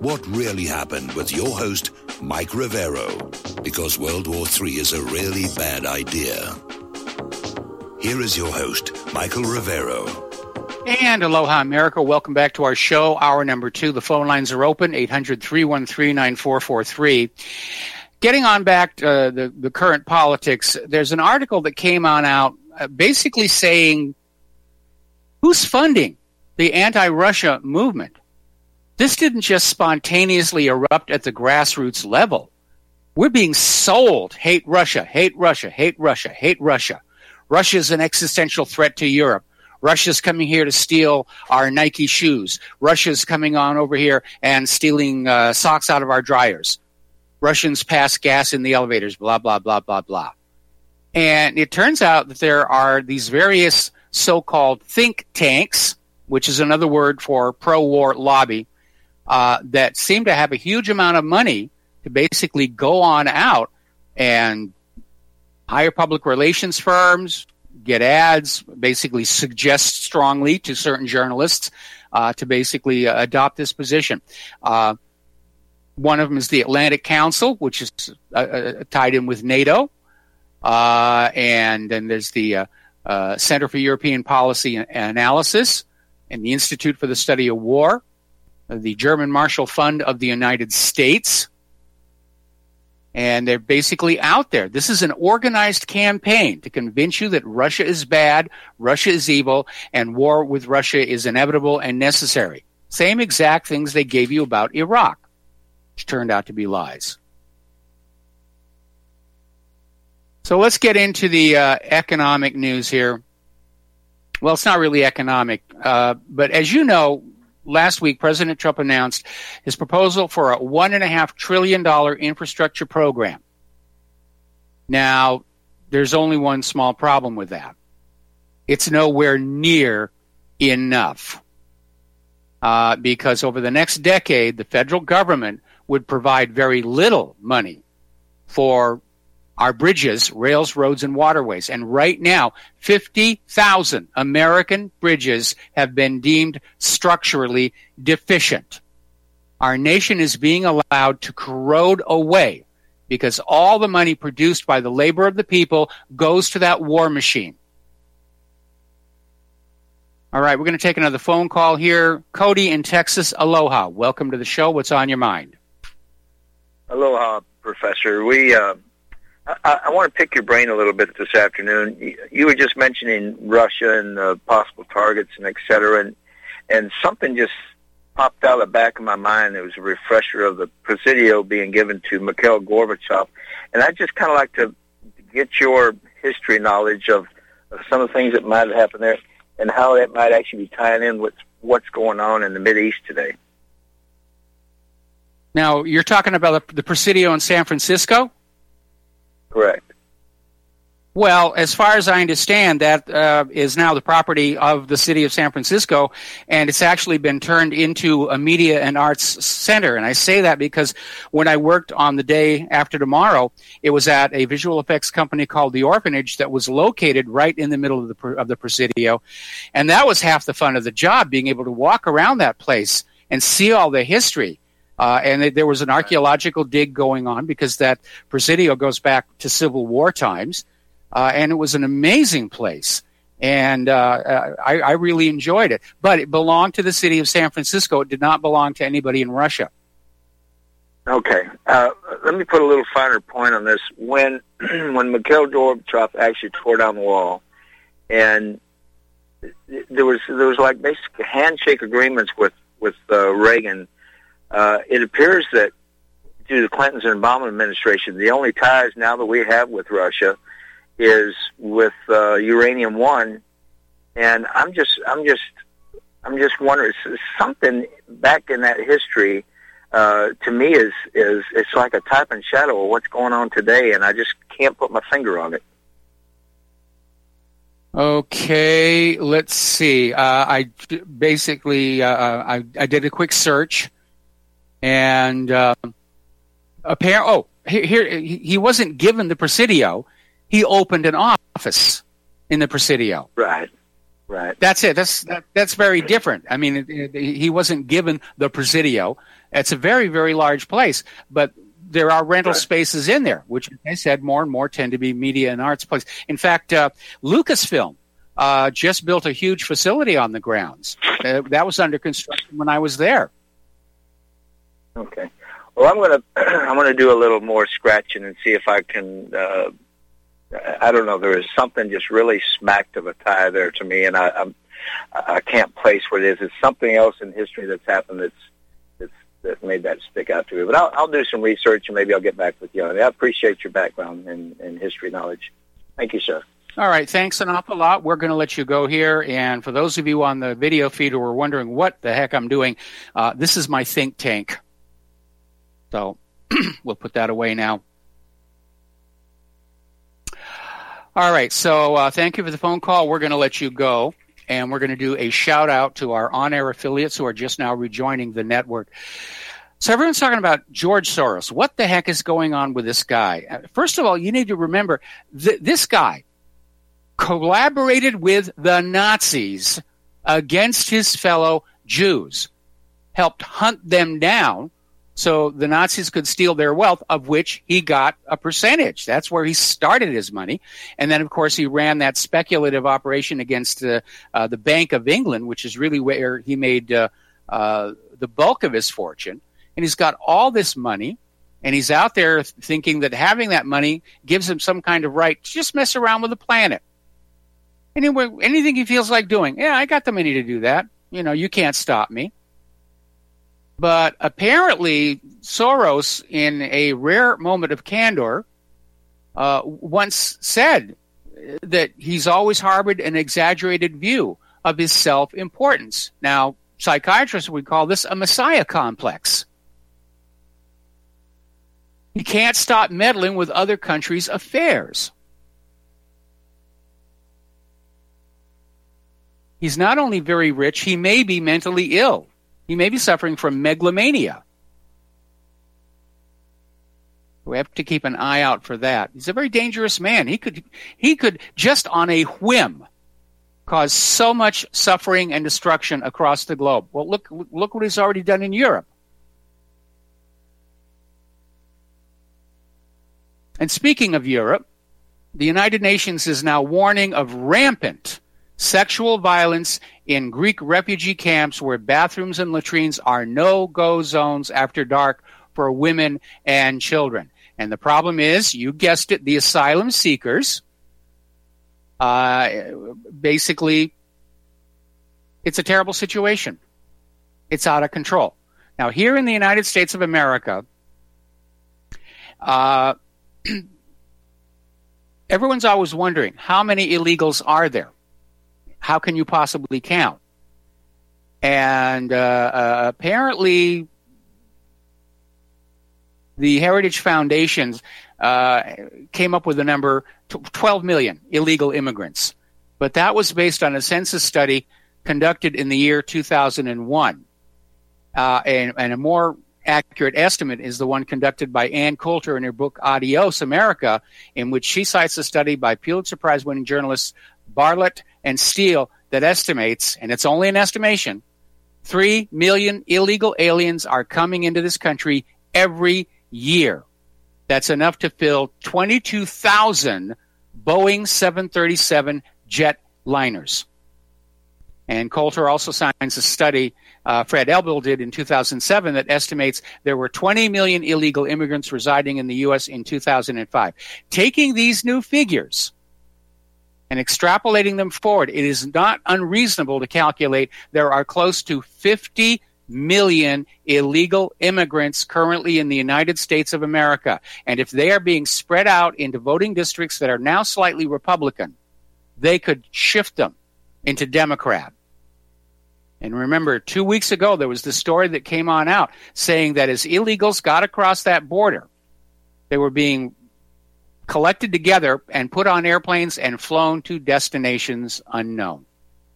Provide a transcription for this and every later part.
What really happened with your host, Mike Rivero, because World War III is a really bad idea. Here is your host, Michael Rivero. And aloha, America. Welcome back to our show, hour number 2. The phone lines are open, 800-313-9443. Getting on back to the current politics, there's an article that came on out basically saying, who's funding the anti-Russia movement? This didn't just spontaneously erupt at the grassroots level. We're being sold, hate Russia, hate Russia, hate Russia, hate Russia. Russia is an existential threat to Europe. Russia's coming here to steal our Nike shoes. Russia's coming on over here and stealing socks out of our dryers. Russians pass gas in the elevators, blah, blah, blah, blah, blah. And it turns out that there are these various so-called think tanks, which is another word for pro-war lobby, that seem to have a huge amount of money to basically go on out and hire public relations firms, get ads, basically suggest strongly to certain journalists to basically adopt this position. One of them is the Atlantic Council, which is tied in with NATO. And then there's the Center for European Policy Analysis and the Institute for the Study of War, the German Marshall Fund of the United States. And they're basically out there. This is an organized campaign to convince you that Russia is bad, Russia is evil, and war with Russia is inevitable and necessary. Same exact things they gave you about Iraq, which turned out to be lies. So let's get into the economic news here. Well, it's not really economic, but as you know, last week, President Trump announced his proposal for a $1.5 trillion infrastructure program. Now, there's only one small problem with that. It's nowhere near enough. Because over the next decade, the federal government would provide very little money for our bridges, rails, roads, and waterways. And right now, 50,000 American bridges have been deemed structurally deficient. Our nation is being allowed to corrode away because all the money produced by the labor of the people goes to that war machine. All right, we're going to take another phone call here. Cody in Texas, aloha. Welcome to the show. What's on your mind? Aloha, Professor. I want to pick your brain a little bit this afternoon. You were just mentioning Russia and possible targets and et cetera, and something just popped out of the back of my mind. It was a refresher of the Presidio being given to Mikhail Gorbachev, and I'd just kind of like to get your history knowledge of some of the things that might have happened there and how that might actually be tying in with what's going on in the Mideast today. Now, you're talking about the Presidio in San Francisco? Correct. Well, as far as I understand, that is now the property of the city of San Francisco, and it's actually been turned into a media and arts center. And I say that because when I worked on the day after tomorrow, it was at a visual effects company called The Orphanage that was located right in the middle of the Presidio. And that was half the fun of the job, being able to walk around that place and see all the history. And there was an archaeological dig going on because that Presidio goes back to Civil War times. And it was an amazing place. And I really enjoyed it. But it belonged to the city of San Francisco. It did not belong to anybody in Russia. Okay. Let me put a little finer point on this. When Mikhail Gorbachev actually tore down the wall, and there was like basic handshake agreements with Reagan, it appears that through the Clintons and Obama administration, the only ties now that we have with Russia is with Uranium One, and I'm just wondering, something back in that history to me is it's like a type and shadow of what's going on today, and I just can't put my finger on it. Okay, let's see. I basically I did a quick search, and here he wasn't given the Presidio. He opened an office in the Presidio. Right. Right. That's it. That's very different. I mean, he wasn't given the Presidio. It's a very, very large place, but there are rental spaces in there, which, as I said, more and more tend to be media and arts places. In fact, Lucasfilm just built a huge facility on the grounds. That was under construction when I was there. Okay. Well, I'm gonna do a little more scratching and see if I can. I don't know. There is something just really smacked of a tie there to me, and I can't place what it is. It's something else in history that's happened that made that stick out to me. But I'll do some research, and maybe I'll get back with you on it. I appreciate your background and history knowledge. Thank you, sir. All right. Thanks an awful lot. We're going to let you go here. And for those of you on the video feed who are wondering what the heck I'm doing, this is my think tank. So we'll put that away now. All right. So thank you for the phone call. We're going to let you go. And we're going to do a shout out to our on-air affiliates who are just now rejoining the network. So everyone's talking about George Soros. What the heck is going on with this guy? First of all, you need to remember this guy collaborated with the Nazis against his fellow Jews, helped hunt them down so the Nazis could steal their wealth, of which he got a percentage. That's where he started his money. And then, of course, he ran that speculative operation against the Bank of England, which is really where he made the bulk of his fortune. And he's got all this money, and he's out there thinking that having that money gives him some kind of right to just mess around with the planet. Anyway, anything he feels like doing, yeah, I got the money to do that. You know, you can't stop me. But apparently, Soros, in a rare moment of candor, once said that he's always harbored an exaggerated view of his self-importance. Now, psychiatrists would call this a messiah complex. He can't stop meddling with other countries' affairs. He's not only very rich, he may be mentally ill. He may be suffering from megalomania. We have to keep an eye out for that. He's a very dangerous man. He could just on a whim cause so much suffering and destruction across the globe. Well, look what he's already done in Europe. And speaking of Europe, the United Nations is now warning of rampant sexual violence in Greek refugee camps where bathrooms and latrines are no-go zones after dark for women and children. And the problem is, you guessed it, the asylum seekers. Basically, it's a terrible situation. It's out of control. Now, here in the United States of America, everyone's always wondering, how many illegals are there? How can you possibly count? And apparently, the Heritage Foundations came up with the number 12 million illegal immigrants. But that was based on a census study conducted in the year 2001. And a more accurate estimate is the one conducted by Ann Coulter in her book Adios, America, in which she cites a study by Pulitzer Prize-winning journalists Bartlett and Steele that estimates, and it's only an estimation, 3 million illegal aliens are coming into this country every year. That's enough to fill 22,000 Boeing 737 jet liners. And Coulter also signs a study Fred Elbel did in 2007 that estimates there were 20 million illegal immigrants residing in the U.S. in 2005. Taking these new figures and extrapolating them forward, it is not unreasonable to calculate there are close to 50 million illegal immigrants currently in the United States of America. And if they are being spread out into voting districts that are now slightly Republican, they could shift them into Democrat. And remember, 2 weeks ago, there was the story that came on out saying that as illegals got across that border, they were being collected together and put on airplanes and flown to destinations unknown.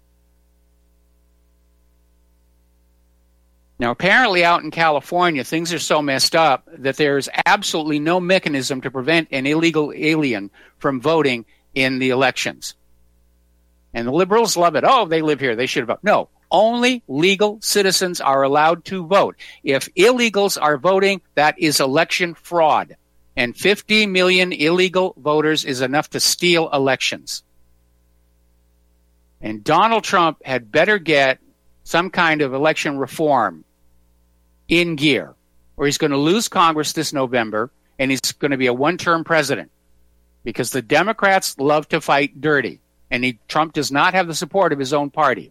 Now, apparently out in California, things are so messed up that there's absolutely no mechanism to prevent an illegal alien from voting in the elections. And the liberals love it. Oh, they live here. They should vote. No, only legal citizens are allowed to vote. If illegals are voting, that is election fraud. And 50 million illegal voters is enough to steal elections. And Donald Trump had better get some kind of election reform in gear, or he's going to lose Congress this November, and he's going to be a one-term president, because the Democrats love to fight dirty, and Trump does not have the support of his own party.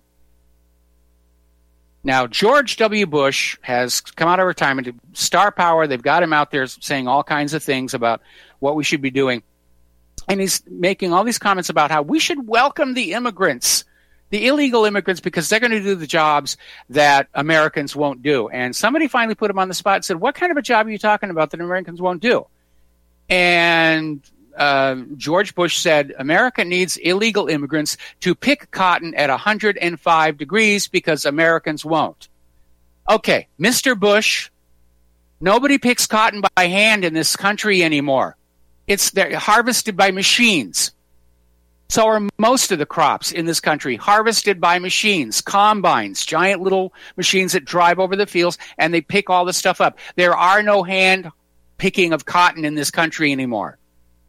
Now, George W. Bush has come out of retirement, star power. They've got him out there saying all kinds of things about what we should be doing. And he's making all these comments about how we should welcome the immigrants, the illegal immigrants, because they're going to do the jobs that Americans won't do. And somebody finally put him on the spot and said, what kind of a job are you talking about that Americans won't do? And George Bush said, America needs illegal immigrants to pick cotton at 105 degrees because Americans won't. Okay, Mr. Bush, nobody picks cotton by hand in this country anymore. They're harvested by machines. So are most of the crops in this country, harvested by machines, combines, giant little machines that drive over the fields, and they pick all the stuff up. There are no hand picking of cotton in this country anymore.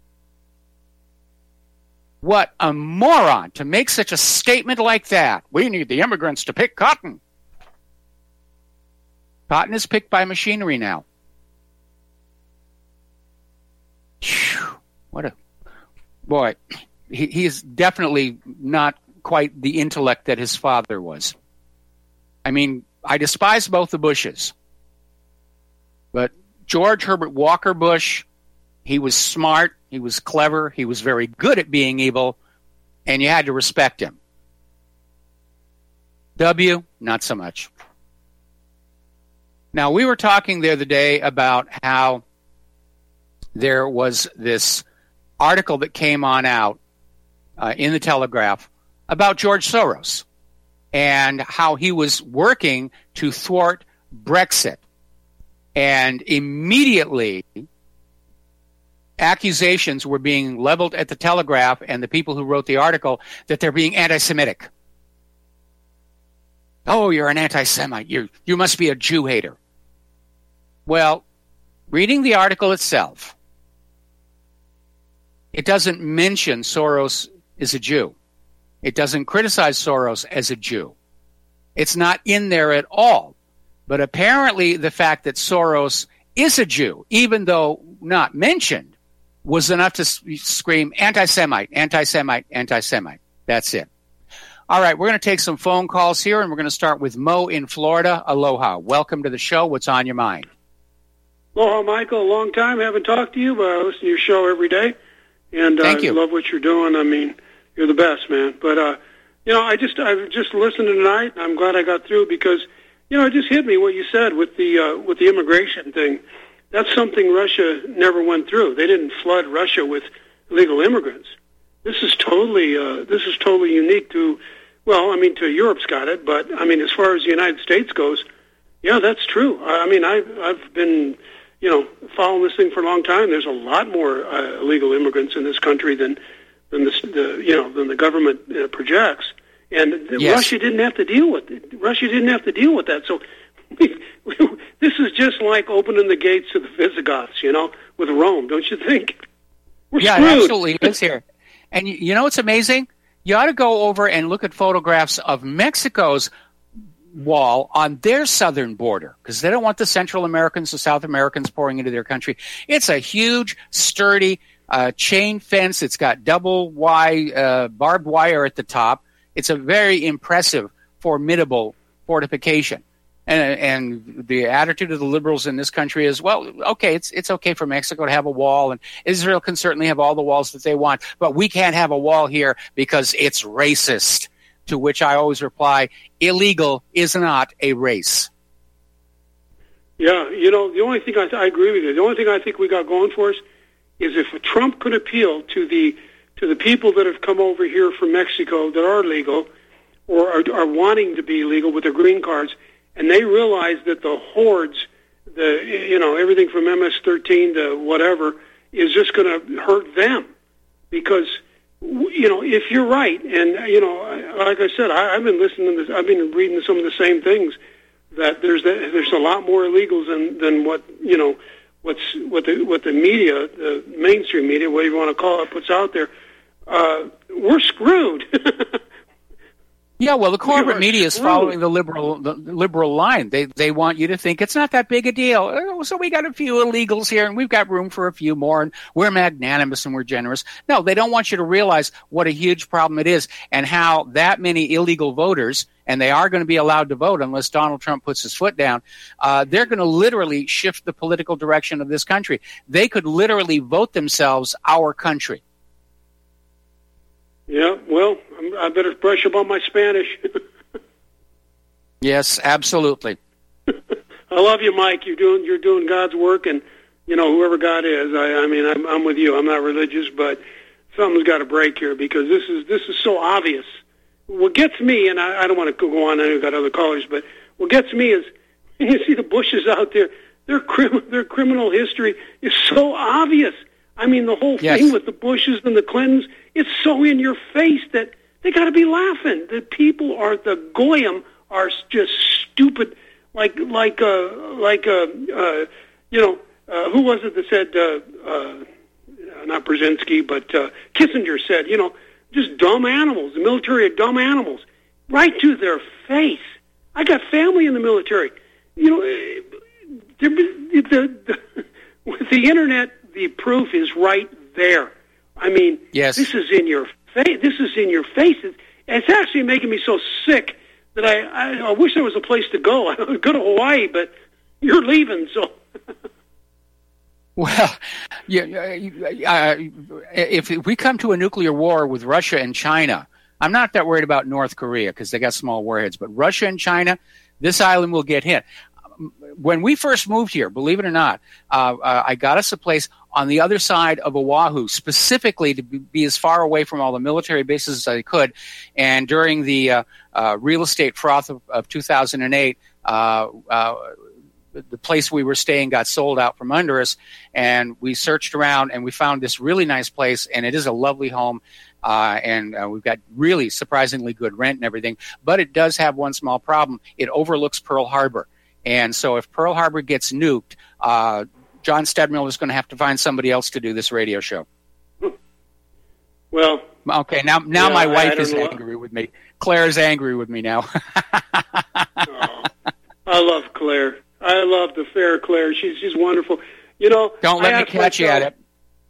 What a moron to make such a statement like that. We need the immigrants to pick cotton. Cotton is picked by machinery now. What a boy. He is definitely not quite the intellect that his father was. I mean, I despise both the Bushes. But George Herbert Walker Bush, he was smart, he was clever, he was very good at being evil, and you had to respect him. W, not so much. Now, we were talking the other day about how there was this article that came on out in the Telegraph about George Soros and how he was working to thwart Brexit. And immediately, accusations were being leveled at the Telegraph and the people who wrote the article that they're being anti-Semitic. Oh, you're an anti-Semite. You must be a Jew hater. Well, reading the article itself, it doesn't mention Soros is a Jew. It doesn't criticize Soros as a Jew. It's not in there at all. But apparently the fact that Soros is a Jew, even though not mentioned, was enough to scream anti-Semite, anti-Semite, anti-Semite. That's it. All right, we're going to take some phone calls here, and we're going to start with Mo in Florida. Aloha. Welcome to the show. What's on your mind? Aloha, Michael. A long time. I haven't talked to you, but I listen to your show every day. And Thank you. I love what you're doing. I mean, you're the best, man. But, I've just listened tonight. I'm glad I got through because, it just hit me what you said with the immigration thing. That's something Russia never went through. They didn't flood Russia with illegal immigrants. This is totally unique to Europe's got it, but as far as the United States goes, yeah, that's true. I've been, following this thing for a long time. There's a lot more illegal immigrants in this country than the government projects, and yes. Russia didn't have to deal with it. Russia didn't have to deal with that. So this is just like opening the gates to the Visigoths, with Rome, don't you think? We're yeah, screwed. It absolutely is here. And you know what's amazing? You ought to go over and look at photographs of Mexico's wall on their southern border, because they don't want the Central Americans, the South Americans pouring into their country. It's a huge, sturdy chain fence. It's got double barbed wire at the top. It's a very impressive, formidable fortification. And the attitude of the liberals in this country is, well, okay, it's okay for Mexico to have a wall, and Israel can certainly have all the walls that they want, but we can't have a wall here because it's racist. To which I always reply, illegal is not a race. Yeah, the only thing I agree with you. The only thing I think we got going for us is if Trump could appeal to the people that have come over here from Mexico that are legal or are wanting to be legal with their green cards, and they realize that the hordes, everything from MS-13 to whatever, is just going to hurt them because if you're right, and like I said, I've been listening to this. I've been reading some of the same things. That there's a lot more illegals than what the media, the mainstream media, whatever you want to call it, puts out there. We're screwed. Yeah, well, the corporate media is following the liberal line. They want you to think it's not that big a deal. So we got a few illegals here, and we've got room for a few more, and we're magnanimous and we're generous. No, they don't want you to realize what a huge problem it is, and how that many illegal voters, and they are going to be allowed to vote unless Donald Trump puts his foot down, they're going to literally shift the political direction of this country. They could literally vote themselves our country. Yeah, well, I better brush up on my Spanish. Yes, absolutely. I love you, Mike. You're doing God's work, and whoever God is. I'm with you. I'm not religious, but something's got to break here because this is so obvious. What gets me, and I don't want to go on. I know we've got other callers, but what gets me is you see the Bushes out there. Their criminal history is so obvious. I mean, the whole thing with the Bushes and the Clintons, it's so in your face that they got to be laughing. The people the goyim are just stupid. Who was it that said, not Brzezinski, but Kissinger said, just dumb animals. The military are dumb animals. Right to their face. I got family in the military. With the internet, the proof is right there. I mean, This is in your face. This is in your face. It's actually making me so sick that I wish there was a place to go. I would go to Hawaii, but you're leaving, so. Well, if we come to a nuclear war with Russia and China, I'm not that worried about North Korea because they got small warheads, but Russia and China, this island will get hit. When we first moved here, believe it or not, I got us a place on the other side of Oahu, specifically to be as far away from all the military bases as I could. And during the real estate froth of 2008, the place we were staying got sold out from under us, and we searched around and we found this really nice place, and it is a lovely home, and we've got really surprisingly good rent and everything. But it does have one small problem. It overlooks Pearl Harbor. And so if Pearl Harbor gets nuked, John Stedmiller is going to have to find somebody else to do this radio show. Well, okay, now my wife is angry with me. Claire's angry with me now. I love Claire. I love the fair Claire. She's wonderful. Don't let me catch you at it.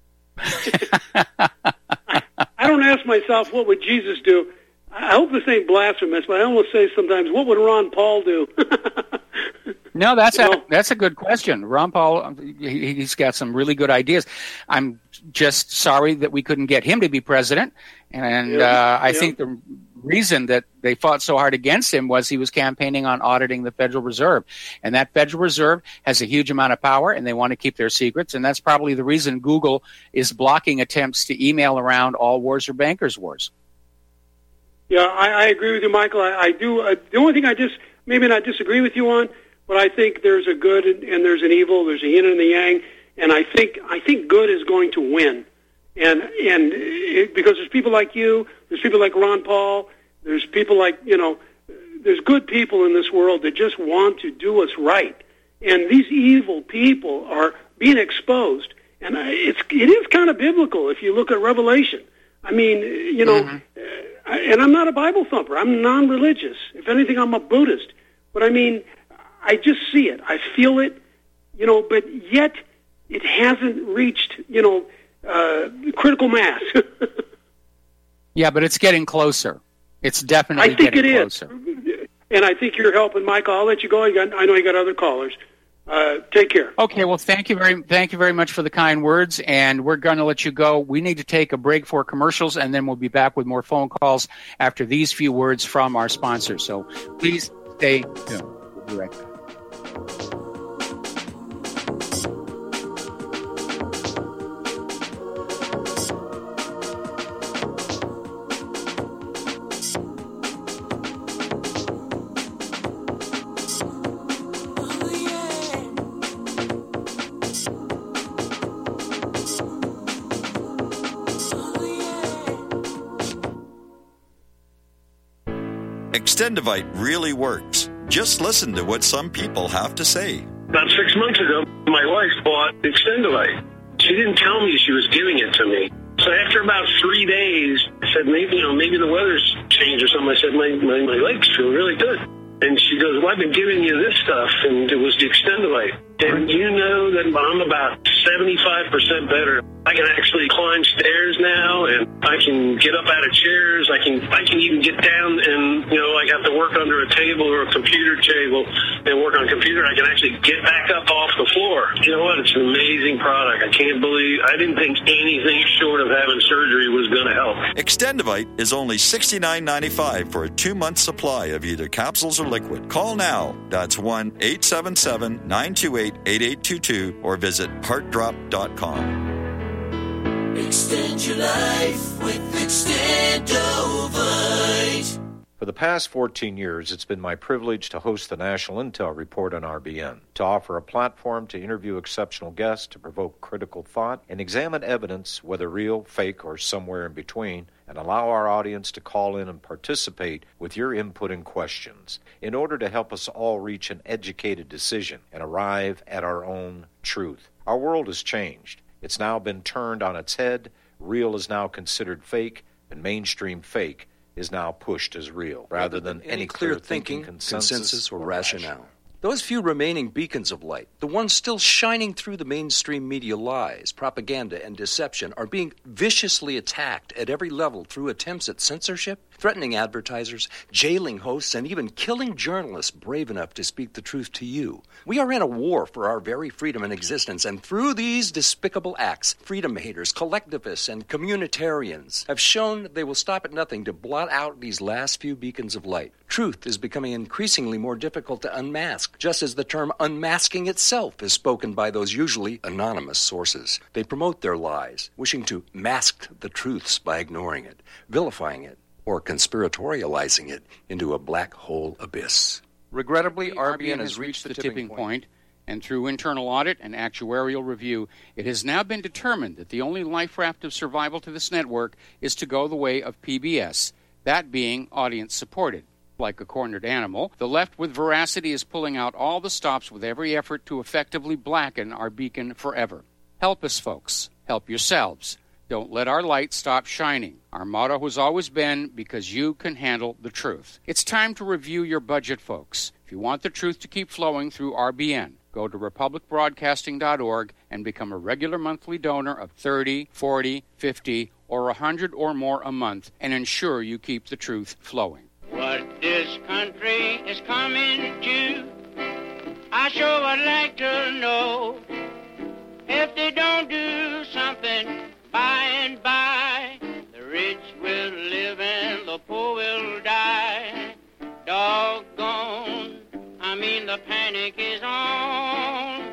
I don't ask myself, what would Jesus do? I hope this ain't blasphemous, but I almost say sometimes, what would Ron Paul do? No, that's a good question. Ron Paul, he's got some really good ideas. I'm just sorry that we couldn't get him to be president. And I think the reason that they fought so hard against him was he was campaigning on auditing the Federal Reserve. And that Federal Reserve has a huge amount of power, and they want to keep their secrets. And that's probably the reason Google is blocking attempts to email around all wars or bankers' wars. Yeah, I agree with you, Michael. I do. The only thing I maybe not disagree with you on, but I think there's a good and there's an evil, there's a yin and a yang, and I think good is going to win. And because there's people like you, there's people like Ron Paul, there's people like, there's good people in this world that just want to do what's right. And these evil people are being exposed. And it is kind of biblical if you look at Revelation. I mean, and I'm not a Bible thumper. I'm non-religious. If anything, I'm a Buddhist. But I mean, I just see it. I feel it, but yet it hasn't reached, critical mass. Yeah, but it's getting closer. It's definitely getting closer. I think it is. And I think you're helping, Michael. I'll let you go. I know you got other callers. Take care. Okay, well, thank you very much for the kind words, and we're going to let you go. We need to take a break for commercials, and then we'll be back with more phone calls after these few words from our sponsors. So please stay tuned. We'll be right back. Extendivite really works. Just listen to what some people have to say. About 6 months ago, my wife bought Extendivite. She didn't tell me she was giving it to me. So after about 3 days, I said, maybe the weather's changed or something. I said, my legs feel really good. And she goes, well, I've been giving you this stuff, and it was the Extendivite. And you know that I'm about 75% better. I can actually climb stairs now, and I can get up out of chairs. I can even get down and, I have to work under a table or a computer table and work on a computer. I can actually get back up off the floor. You know what? It's an amazing product. I didn't think anything short of having surgery was going to help. Extendivite is only $69.95 for a 2-month supply of either capsules or liquid. Call now. That's 1-877-928-8822 or visit heartdrop.com. Extend your life with Extendovite. For the past 14 years, it's been my privilege to host the National Intel Report on RBN, to offer a platform to interview exceptional guests, to provoke critical thought, and examine evidence, whether real, fake, or somewhere in between, and allow our audience to call in and participate with your input and questions in order to help us all reach an educated decision and arrive at our own truth. Our world has changed. It's now been turned on its head. Real is now considered fake, and mainstream fake is now pushed as real, rather than any clear thinking, consensus, or rationale. Those few remaining beacons of light, the ones still shining through the mainstream media lies, propaganda, and deception, are being viciously attacked at every level through attempts at censorship, threatening advertisers, jailing hosts, and even killing journalists brave enough to speak the truth to you. We are in a war for our very freedom and existence, and through these despicable acts, freedom haters, collectivists, and communitarians have shown they will stop at nothing to blot out these last few beacons of light. Truth is becoming increasingly more difficult to unmask, just as the term unmasking itself is spoken by those usually anonymous sources. They promote their lies, wishing to mask the truths by ignoring it, vilifying it, or conspiratorializing it into a black hole abyss. Regrettably, RBN has reached the tipping point, and through internal audit and actuarial review, it has now been determined that the only life raft of survival to this network is to go the way of PBS, that being audience-supported. Like a cornered animal, the left with veracity is pulling out all the stops with every effort to effectively blacken our beacon forever. Help us, folks. Help yourselves. Don't let our light stop shining. Our motto has always been, because you can handle the truth. It's time to review your budget, folks. If you want the truth to keep flowing through RBN, go to republicbroadcasting.org and become a regular monthly donor of $30, $40, $50, or $100 or more a month and ensure you keep the truth flowing. What this country is coming to, I sure would like to know. If they don't do something by and by, the rich will live and the poor will die. Doggone, the panic is on.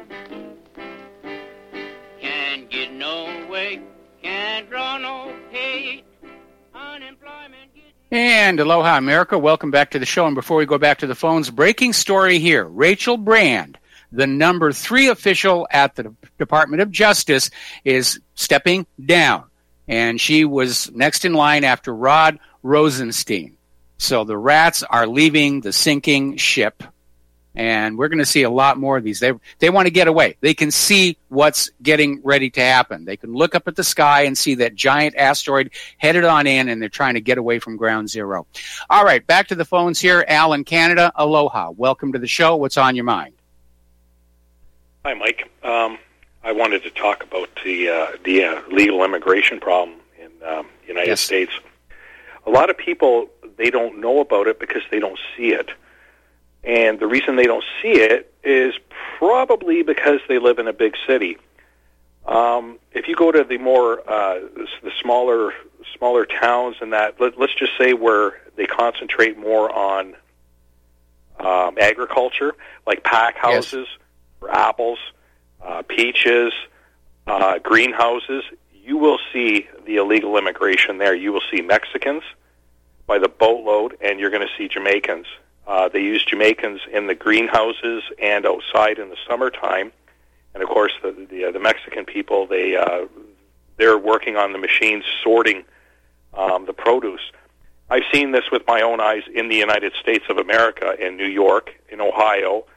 Can't get no way, can't draw no pay, unemployment. And aloha, America. Welcome back to the show. And before we go back to the phones, breaking story here. Rachel Brand, the number 3 official at the Department of Justice, is stepping down. And she was next in line after Rod Rosenstein. So the rats are leaving the sinking ship. And we're going to see a lot more of these. They want to get away. They can see what's getting ready to happen. They can look up at the sky and see that giant asteroid headed on in, and they're trying to get away from ground zero. All right, back to the phones here. Al in Canada, aloha. Welcome to the show. What's on your mind? Hi, Mike. I wanted to talk about the legal immigration problem in the United States. A lot of people, they don't know about it because they don't see it. And the reason they don't see it is probably because they live in a big city. If you go to the more the smaller towns and that, let's just say where they concentrate more on agriculture, like pack houses for apples, peaches, greenhouses, you will see the illegal immigration there. You will see Mexicans by the boatload, and you're going to see Jamaicans. They use Jamaicans in the greenhouses and outside in the summertime, and of course the Mexican people they're working on the machines sorting the produce. I've seen this with my own eyes in the United States of America, in New York, in Ohio,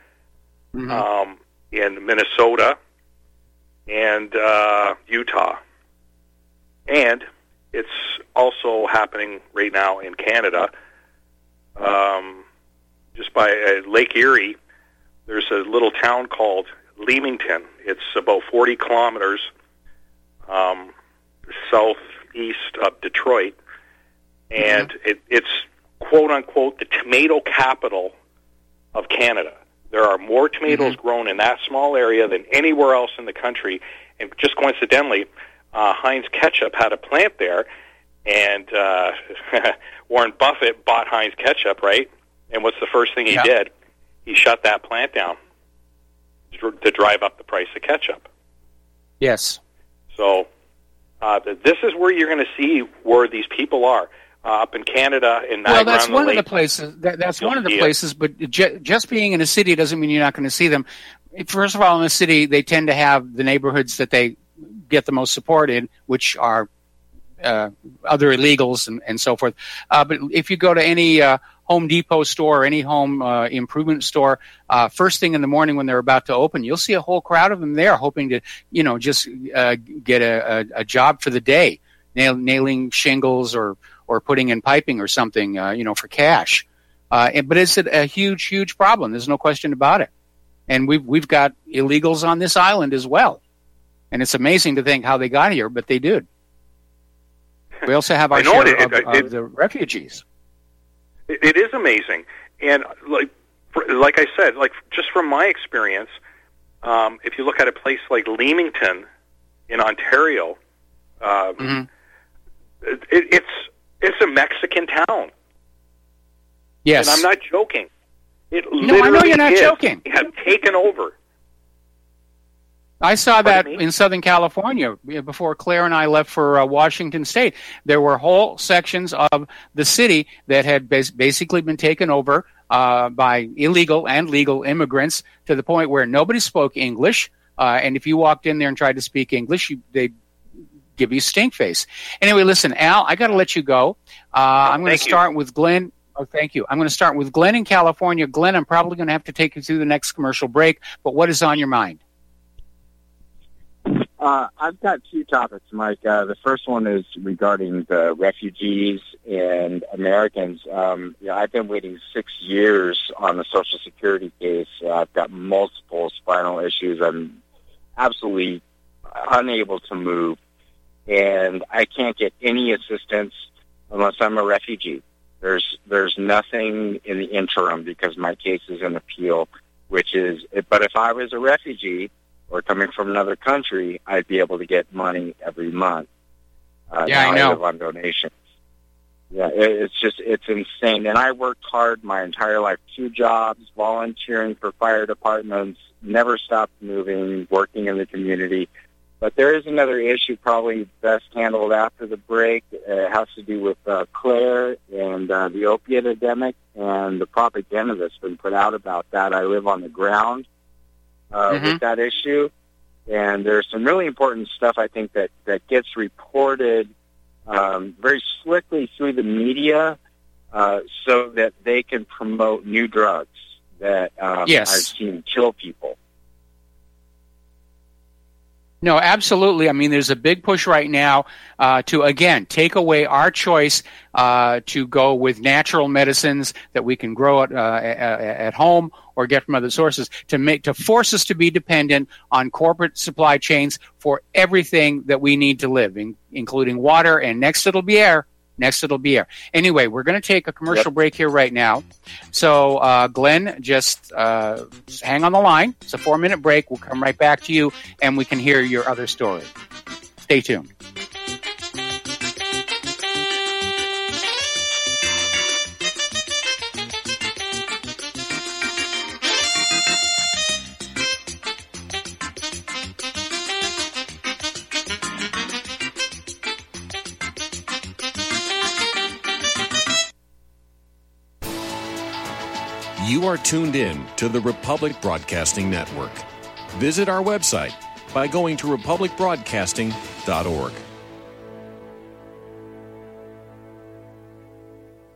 in Minnesota, and Utah. And it's also happening right now in Canada. Just by Lake Erie, there's a little town called Leamington. It's about 40 kilometers southeast of Detroit. And it's, quote-unquote, the tomato capital of Canada. There are more tomatoes grown in that small area than anywhere else in the country. And just coincidentally, Heinz Ketchup had a plant there, and Warren Buffett bought Heinz Ketchup, right? And what's the first thing he did? He shut that plant down to drive up the price of ketchup. Yes. So this is where you're going to see where these people are. Up in Canada, in Niagara. Well, that's one of the places. That's one of the places. But just being in a city doesn't mean you're not going to see them. First of all, in a city, they tend to have the neighborhoods that they get the most support in, which are other illegals and so forth. But if you go to any Home Depot store or any home improvement store, first thing in the morning when they're about to open, you'll see a whole crowd of them there, hoping to, just get a job for the day, nailing shingles or putting in piping or something, for cash. But it's a huge, huge problem. There's no question about it. And we've got illegals on this island as well. And it's amazing to think how they got here, but they did. We also have our share of the refugees. It is amazing. And like I said, just from my experience, if you look at a place like Leamington in Ontario, it's a Mexican town. Yes. And I'm not joking. It I know you're not joking. They have taken over. I saw that in Southern California before Claire and I left for Washington State. There were whole sections of the city that had basically been taken over by illegal and legal immigrants to the point where nobody spoke English. And if you walked in there and tried to speak English, they'd give you stink face. Anyway, listen, Al, I got to let you go. I'm going to start with Glenn. Oh, thank you. I'm going to start with Glenn in California. Glenn, I'm probably going to have to take you through the next commercial break, but what is on your mind? I've got two topics, Mike. The first one is regarding the refugees and Americans. I've been waiting 6 years on the Social Security case. I've got multiple spinal issues. I'm absolutely unable to move, and I can't get any assistance unless I'm a refugee. There's nothing in the interim because my case is an appeal, but if I was a refugee or coming from another country, I'd be able to get money every month. I know. I live on donations. Yeah, it's insane. And I worked hard my entire life, 2 jobs, volunteering for fire departments, never stopped moving, working in the community. But there is another issue probably best handled after the break. It has to do with Claire and the opiate epidemic and the propaganda that's been put out about that. I live on the ground with that issue. And there's some really important stuff, I think, that gets reported very slickly through the media so that they can promote new drugs that I've seen kill people. No, absolutely. I mean, there's a big push right now to, again, take away our choice to go with natural medicines that we can grow at home or get from other sources to force us to be dependent on corporate supply chains for everything that we need to live, including water, and next it'll be air. Anyway, we're going to take a commercial break here right now. So, Glenn, just hang on the line. It's a 4-minute break. We'll come right back to you, and we can hear your other story. Stay tuned. You are tuned in to the Republic Broadcasting Network. Visit our website by going to republicbroadcasting.org.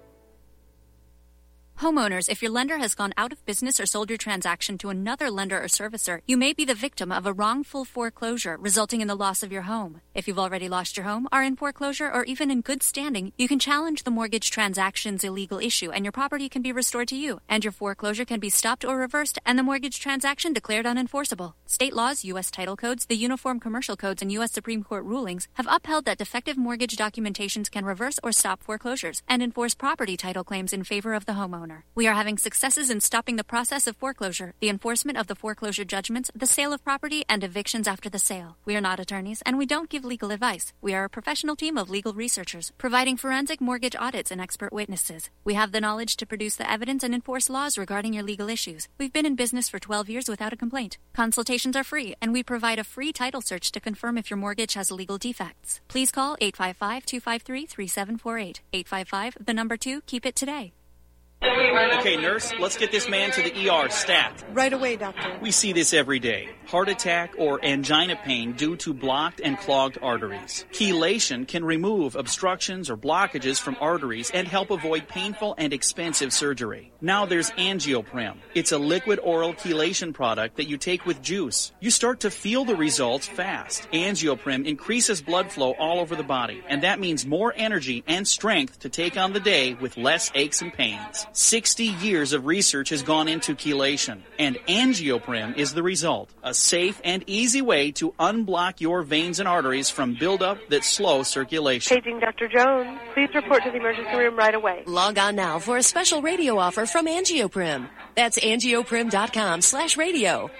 Homeowners, if your lender has gone out of business or sold your transaction to another lender or servicer, you may be the victim of a wrongful foreclosure resulting in the loss of your home. If you've already lost your home, are in foreclosure, or even in good standing, you can challenge the mortgage transaction's illegal issue and your property can be restored to you, and your foreclosure can be stopped or reversed and the mortgage transaction declared unenforceable. State laws, U.S. title codes, the Uniform Commercial Codes, and U.S. Supreme Court rulings have upheld that defective mortgage documentations can reverse or stop foreclosures and enforce property title claims in favor of the homeowner. We are having successes in stopping the process of foreclosure, the enforcement of the foreclosure judgments, the sale of property, and evictions after the sale. We are not attorneys, and we don't give legal advice. We are a professional team of legal researchers, providing forensic mortgage audits and expert witnesses. We have the knowledge to produce the evidence and enforce laws regarding your legal issues. We've been in business for 12 years without a complaint. Consultations are free, and we provide a free title search to confirm if your mortgage has legal defects. Please call 855-253-3748. 855, the number 2, keep it today. Okay, nurse, let's get this man to the ER stat. Right away, doctor. We see this every day. Heart attack or angina pain due to blocked and clogged arteries. Chelation can remove obstructions or blockages from arteries and help avoid painful and expensive surgery. Now there's Angioprim. It's a liquid oral chelation product that you take with juice. You start to feel the results fast. Angioprim increases blood flow all over the body, and that means more energy and strength to take on the day with less aches and pains. 60 years of research has gone into chelation, and Angioprim is the result. A safe and easy way to unblock your veins and arteries from buildup that slow circulation. Paging Dr. Jones. Please report to the emergency room right away. Log on now for a special radio offer from Angioprim. That's angioprim.com/radio.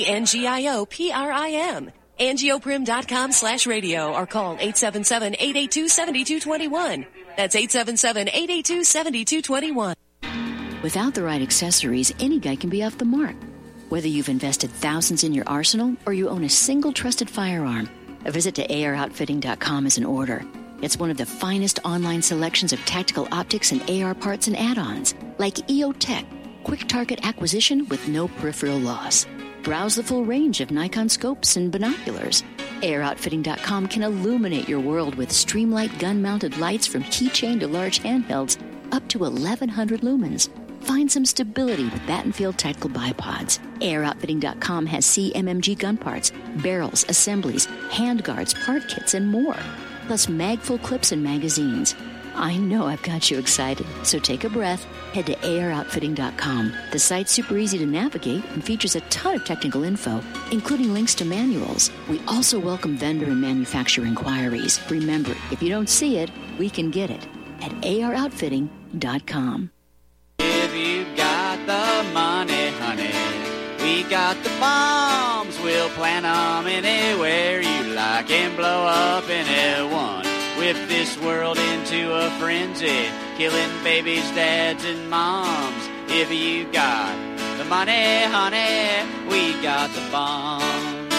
ANGIOPRIM. Angioprim.com/radio or call 877-882-7221. That's 877-882-7221. Without the right accessories, any guy can be off the mark. Whether you've invested thousands in your arsenal or you own a single trusted firearm, a visit to AROutfitting.com is in order. It's one of the finest online selections of tactical optics and AR parts and add-ons, like EOTech, quick target acquisition with no peripheral loss. Browse the full range of Nikon scopes and binoculars. AROutfitting.com can illuminate your world with Streamlight gun-mounted lights from keychain to large handhelds up to 1,100 lumens. Find some stability with Battenfield Tactical Bipods. AirOutfitting.com has CMMG gun parts, barrels, assemblies, handguards, part kits, and more. Plus magful clips and magazines. I know I've got you excited, so take a breath. Head to AirOutfitting.com. The site's super easy to navigate and features a ton of technical info, including links to manuals. We also welcome vendor and manufacturer inquiries. Remember, if you don't see it, we can get it at AirOutfitting.com. If you got the money, honey, we got the bombs. We'll plant them anywhere you like and blow up anyone. Whip this world into a frenzy, killing babies, dads, and moms. If you got the money, honey, we got the bombs.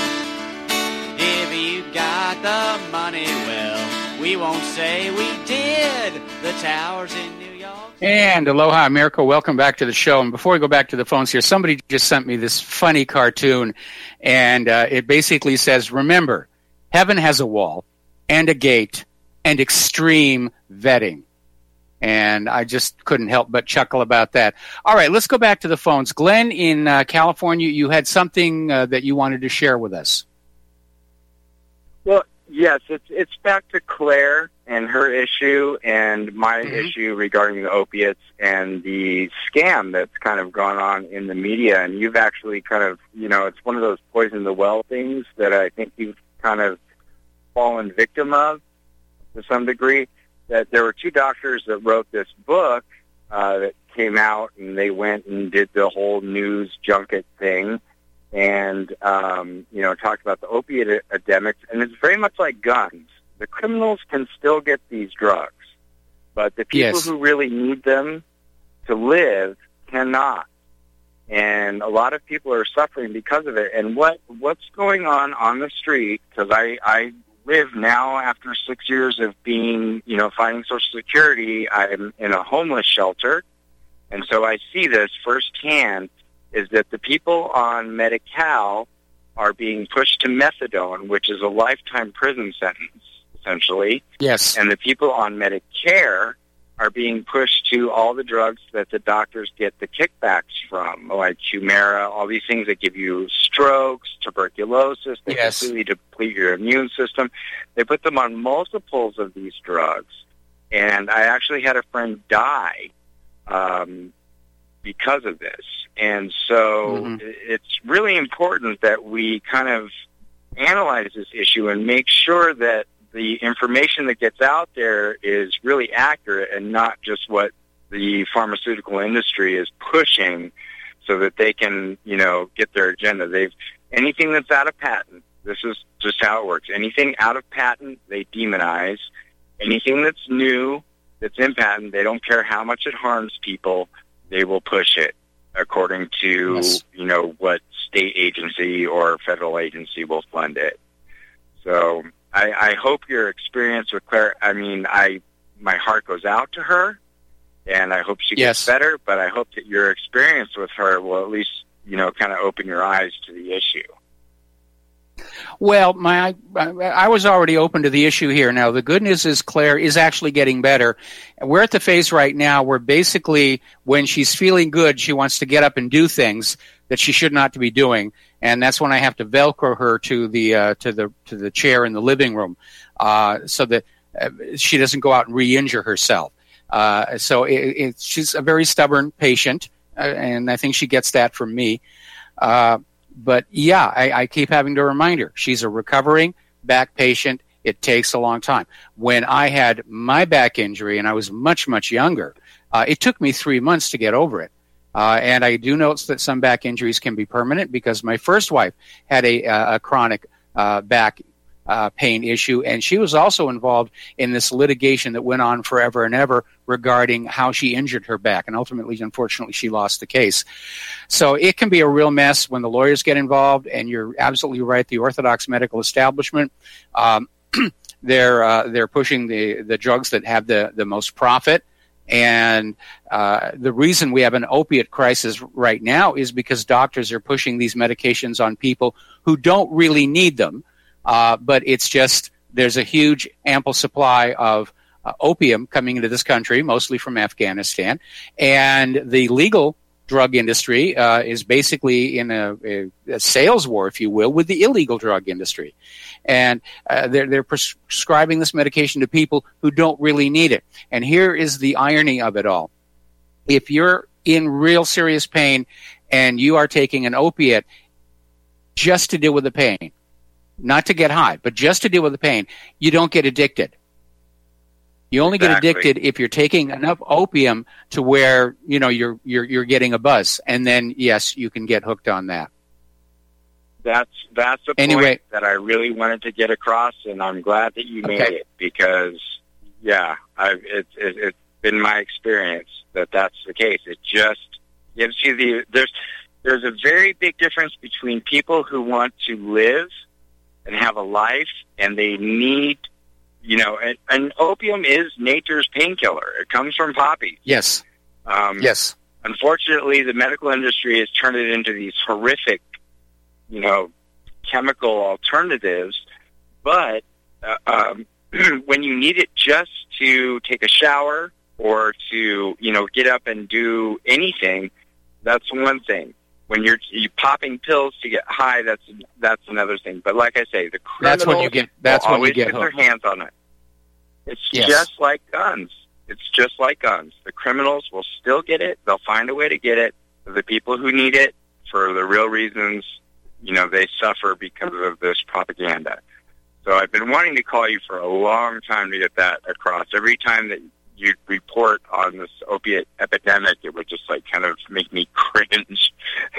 If you got the money, well, we won't say we did. The towers in New York. And aloha, America. Welcome back to the show. And before we go back to the phones here, somebody just sent me this funny cartoon. And it basically says, remember, heaven has a wall and a gate and extreme vetting. And I just couldn't help but chuckle about that. All right, let's go back to the phones. Glenn in California, you had something that you wanted to share with us. Well, yes, it's back to Claire and her issue and my issue regarding the opiates and the scam that's kind of gone on in the media. And you've actually kind of, it's one of those poison the well things that I think you've kind of fallen victim of to some degree. That there were two doctors that wrote this book that came out, and they went and did the whole news junket thing. And, talked about the opiate epidemic, and it's very much like guns. The criminals can still get these drugs, but the people who really need them to live cannot. And a lot of people are suffering because of it. And what's going on the street, because I live now after 6 years of being, fighting Social Security, I'm in a homeless shelter, and so I see this firsthand, is that the people on Medi-Cal are being pushed to methadone, which is a lifetime prison sentence, essentially. Yes. And the people on Medicare are being pushed to all the drugs that the doctors get the kickbacks from, like Humira, all these things that give you strokes, tuberculosis, they completely deplete your immune system. They put them on multiples of these drugs. And I actually had a friend die because of this. And so it's really important that we kind of analyze this issue and make sure that the information that gets out there is really accurate and not just what the pharmaceutical industry is pushing so that they can, get their agenda. Anything that's out of patent, this is just how it works. Anything out of patent, they demonize. Anything that's new, that's in patent, they don't care how much it harms people, they will push it according to, what state agency or federal agency will fund it. So I hope your experience with Claire, my heart goes out to her, and I hope she gets better, but I hope that your experience with her will at least, kind of open your eyes to the issue. Well, I was already open to the issue here. Now, the good news is Claire is actually getting better. We're at the phase right now where basically when she's feeling good, she wants to get up and do things that she should not be doing, and that's when I have to Velcro her to the chair in the living room, so that she doesn't go out and re-injure herself. So she's a very stubborn patient, and I think she gets that from me. But yeah, I keep having to remind her she's a recovering back patient. It takes a long time. When I had my back injury and I was much, much younger, it took me 3 months to get over it. And I do notice that some back injuries can be permanent because my first wife had a chronic back pain issue, and she was also involved in this litigation that went on forever and ever regarding how she injured her back, and ultimately, unfortunately, she lost the case. So it can be a real mess when the lawyers get involved, and you're absolutely right, the orthodox medical establishment, they're pushing the drugs that have the most profit. And the reason we have an opiate crisis right now is because doctors are pushing these medications on people who don't really need them. But it's just there's a huge, ample supply of opium coming into this country, mostly from Afghanistan. And the legal drug industry is basically in a sales war, if you will, with the illegal drug industry. And they're prescribing this medication to people who don't really need it. And here is the irony of it all. If you're in real serious pain and you are taking an opiate just to deal with the pain, not to get high, but just to deal with the pain, you don't get addicted. You only get addicted if you're taking enough opium to where, you're getting a buzz. And then, yes, you can get hooked on that. That's the point that I really wanted to get across, and I'm glad that you made it because, it's been my experience that that's the case. It just gives you there's a very big difference between people who want to live and have a life, and they need, and opium is nature's painkiller. It comes from poppies. Yes. Yes. Unfortunately, the medical industry has turned it into these horrific, chemical alternatives. But when you need it just to take a shower or to, get up and do anything, that's one thing. When you're popping pills to get high, that's another thing. But like I say, the criminals always get their hands on it. It's just like guns. It's just like guns. The criminals will still get it. They'll find a way to get it. The people who need it for the real reasons, they suffer because of this propaganda. So I've been wanting to call you for a long time to get that across. Every time that you report on this opiate epidemic, it would just kind of make me cringe.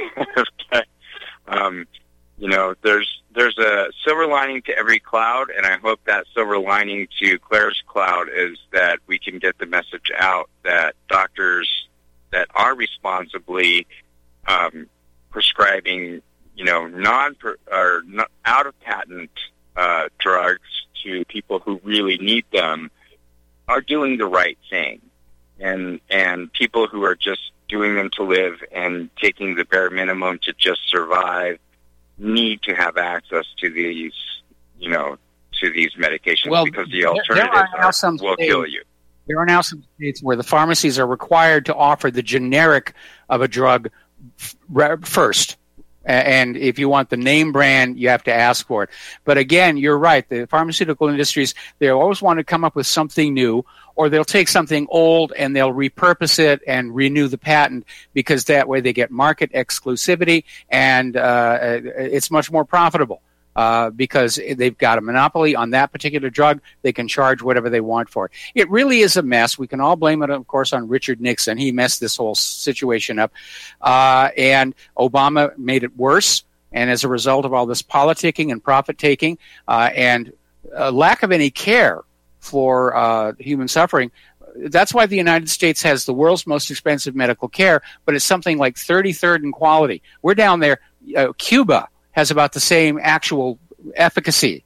There's a silver lining to every cloud, and I hope that silver lining to Claire's cloud is that we can get the message out that doctors that are responsibly prescribing, out of patent drugs to people who really need them are doing the right thing, and people who are just doing them to live and taking the bare minimum to just survive need to have access to these, to these medications because the alternatives will kill you. There are now some states where the pharmacies are required to offer the generic of a drug first. And if you want the name brand, you have to ask for it. But again, you're right. The pharmaceutical industries, they always want to come up with something new, or they'll take something old and they'll repurpose it and renew the patent, because that way they get market exclusivity, and it's much more profitable. Because they've got a monopoly on that particular drug. They can charge whatever they want for it. It really is a mess. We can all blame it, of course, on Richard Nixon. He messed this whole situation up. And Obama made it worse. And as a result of all this politicking and profit-taking and lack of any care for human suffering, that's why the United States has the world's most expensive medical care, but it's something like 33rd in quality. We're down there. Cuba has about the same actual efficacy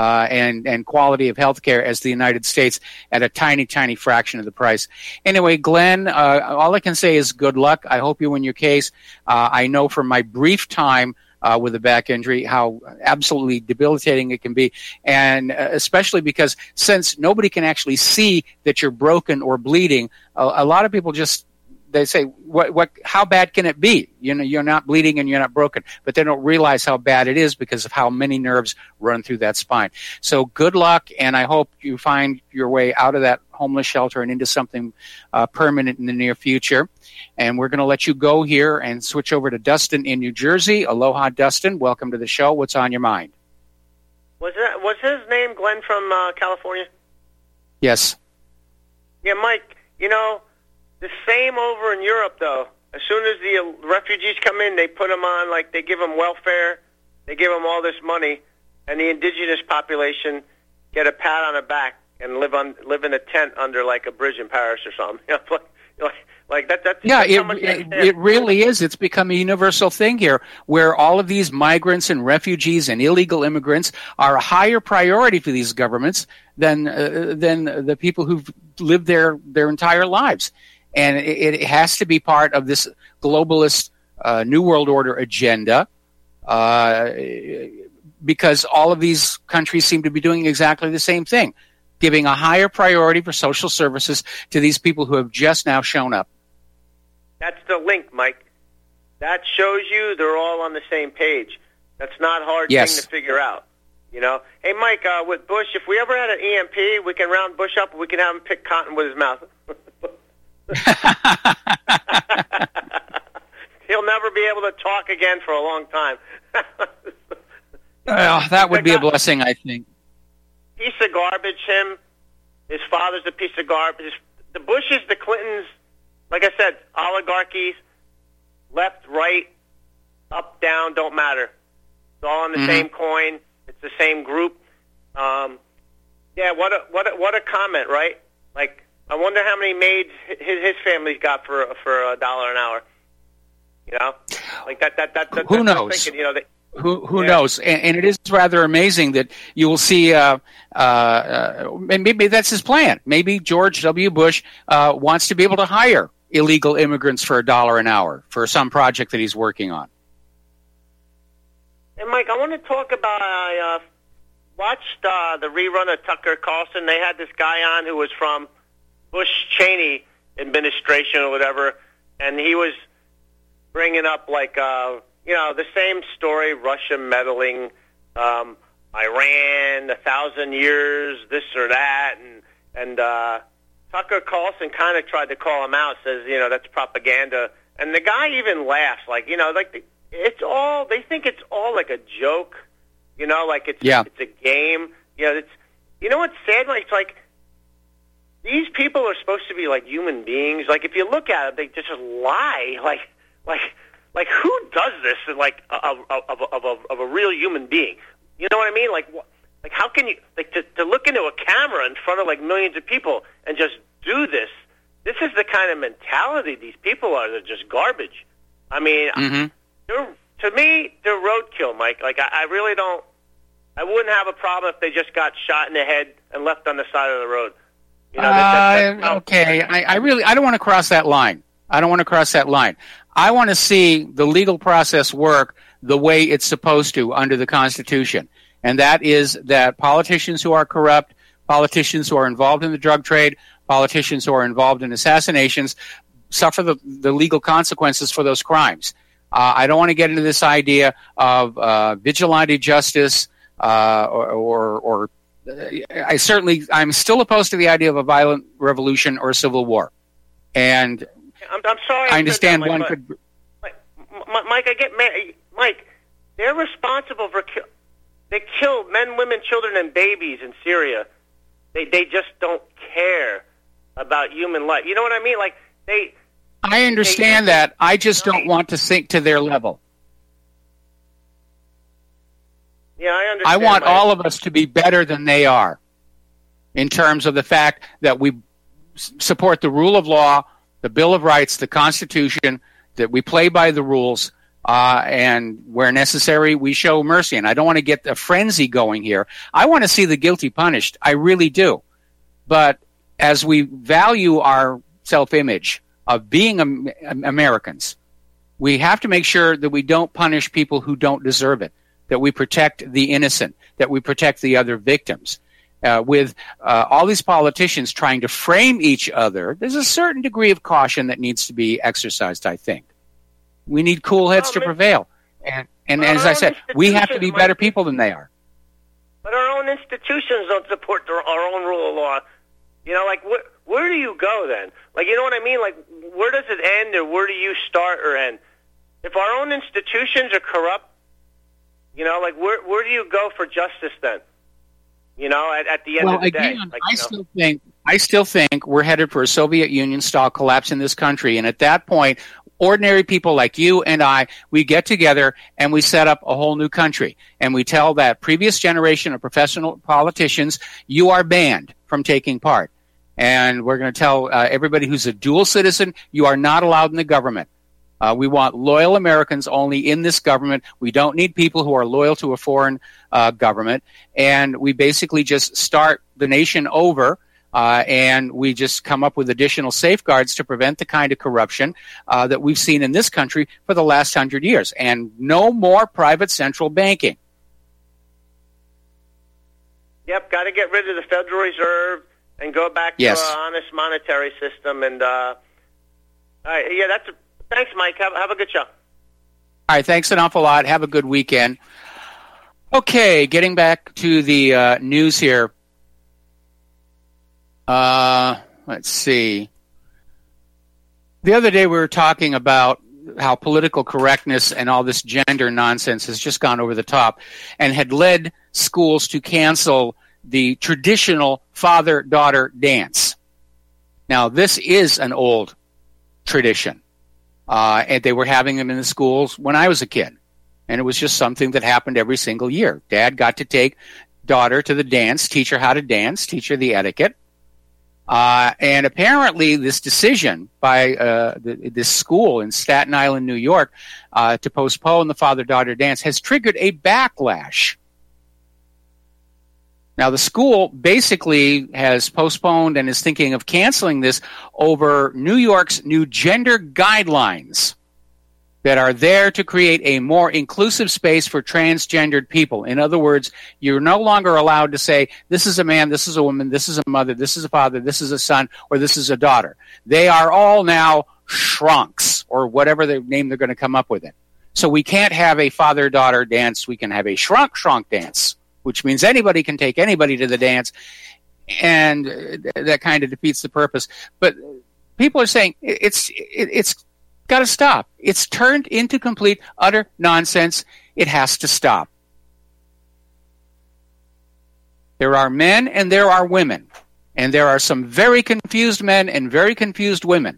and quality of healthcare as the United States at a tiny, tiny fraction of the price. Anyway, Glenn, all I can say is good luck. I hope you win your case. I know from my brief time with a back injury how absolutely debilitating it can be, and especially because since nobody can actually see that you're broken or bleeding, a lot of people just they say, "What? How bad can it be? You know, you're not bleeding and you're not broken," but they don't realize how bad it is because of how many nerves run through that spine. So, good luck, and I hope you find your way out of that homeless shelter and into something permanent in the near future. And we're going to let you go here and switch over to Dustin in New Jersey. Aloha, Dustin. Welcome to the show. What's on your mind? Was his name Glenn from California? Yes. Yeah, Mike. You know. The same over in Europe, though. As soon as the refugees come in, they put them on, like, they give them welfare, they give them all this money, and the indigenous population get a pat on the back and live in a tent under, like, a bridge in Paris or something. That's it really is. It's become a universal thing here, where all of these migrants and refugees and illegal immigrants are a higher priority for these governments than the people who've lived their entire lives. And it has to be part of this globalist New World Order agenda, because all of these countries seem to be doing exactly the same thing, giving a higher priority for social services to these people who have just now shown up. That's the link, Mike. That shows you they're all on the same page. That's not a hard thing to figure out. You know, hey, Mike, with Bush, if we ever had an EMP, we can round Bush up and we can have him pick cotton with his mouth. He'll never be able to talk again for a long time. Well, that would be a blessing, I think. Piece of garbage, him. His father's a piece of garbage. The Bushes, the Clintons, like I said, oligarchies, left, right, up, down, don't matter. It's all on the same coin. It's the same group. Yeah, what a comment, right? Like, I wonder how many maids his family's got for $1 an hour. You know, like that. Who knows? Thinking, you know, who knows? And it is rather amazing that you will see. And maybe that's his plan. Maybe George W. Bush wants to be able to hire illegal immigrants for $1 an hour for some project that he's working on. And Mike, I want to talk about. I watched the rerun of Tucker Carlson. They had this guy on who was from Bush-Cheney administration or whatever, and he was bringing up, like, the same story, Russia meddling, Iran, 1,000 years, this or that, and Tucker Carlson kind of tried to call him out, says, that's propaganda, and the guy even laughs, like, it's all, they think it's all like a joke, like it's a game, it's, what's sad, like, it's like, these people are supposed to be like human beings. Like, if you look at it, they just lie. Like who does this? Like of a real human being. You know what I mean? Like how can you to look into a camera in front of like millions of people and just do this? This is the kind of mentality these people are. They're just garbage. I mean, to me, they're roadkill, Mike. Like I really don't. I wouldn't have a problem if they just got shot in the head and left on the side of the road. Okay, I don't want to cross that line. I want to see the legal process work the way it's supposed to under the Constitution. And that is that politicians who are corrupt, politicians who are involved in the drug trade politicians who are involved in assassinations suffer the legal consequences for those crimes. I don't want to get into this idea of vigilante justice or I'm still opposed to the idea of a violent revolution or a civil war. And I'm sorry. I understand that, Mike, one could. Mike, I get mad. Mike, they're responsible for. They kill men, women, children, and babies in Syria. They just don't care about human life. You know what I mean? Like they. I understand that. I just don't want to sink to their level. Yeah, I understand. I want all of us to be better than they are in terms of the fact that we support the rule of law, the Bill of Rights, the Constitution, that we play by the rules, and where necessary, we show mercy. And I don't want to get a frenzy going here. I want to see the guilty punished. I really do. But as we value our self-image of being Americans, we have to make sure that we don't punish people who don't deserve it, that we protect the innocent, that we protect the other victims. With all these politicians trying to frame each other, there's a certain degree of caution that needs to be exercised, I think. We need cool heads to prevail. And as I said, we have to be better people than they are. But our own institutions don't support our own rule of law. You know, like, where do you go then? Like, you know what I mean? Like, where does it end or where do you start or end? If our own institutions are corrupt, you know, like, where do you go for justice then? You know, at the end of the day. Like, I still think we're headed for a Soviet Union-style collapse in this country. And at that point, ordinary people like you and I, we get together and we set up a whole new country. And we tell that previous generation of professional politicians, you are banned from taking part. And we're going to tell everybody who's a dual citizen, you are not allowed in the government. We want loyal Americans only in this government. We don't need people who are loyal to a foreign government. And we basically just start the nation over, and we just come up with additional safeguards to prevent the kind of corruption that we've seen in this country for the last 100 years. And no more private central banking. Yep, got to get rid of the Federal Reserve and go back to an honest monetary system. And thanks, Mike. Have a good show. All right, thanks an awful lot. Have a good weekend. Okay, getting back to the news here. Let's see. The other day we were talking about how political correctness and all this gender nonsense has just gone over the top and had led schools to cancel the traditional father-daughter dance. Now, this is an old tradition. And they were having them in the schools when I was a kid. And it was just something that happened every single year. Dad got to take daughter to the dance, teach her how to dance, teach her the etiquette. And apparently this decision by this school in Staten Island, New York, to postpone the father-daughter dance has triggered a backlash. Now, the school basically has postponed and is thinking of canceling this over New York's new gender guidelines that are there to create a more inclusive space for transgendered people. In other words, you're no longer allowed to say, this is a man, this is a woman, this is a mother, this is a father, this is a son, or this is a daughter. They are all now shrunks, or whatever the name they're going to come up with it. So we can't have a father-daughter dance. We can have a shrunk dance, which means anybody can take anybody to the dance, and that kind of defeats the purpose. But people are saying it's got to stop. It's turned into complete, utter nonsense. It has to stop. There are men and there are women, and there are some very confused men and very confused women.